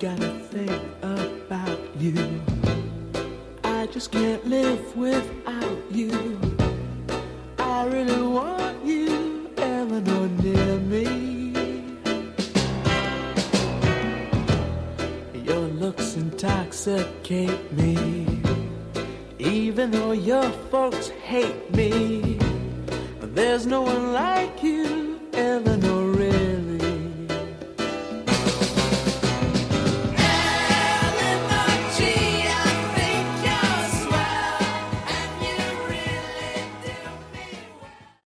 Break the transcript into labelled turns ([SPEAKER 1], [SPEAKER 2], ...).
[SPEAKER 1] gotta think about you. I just can't live without you. I really want you, Eleanor, near me. Your looks intoxicate me, even though your folks hate me. There's no one like you, Eleanor.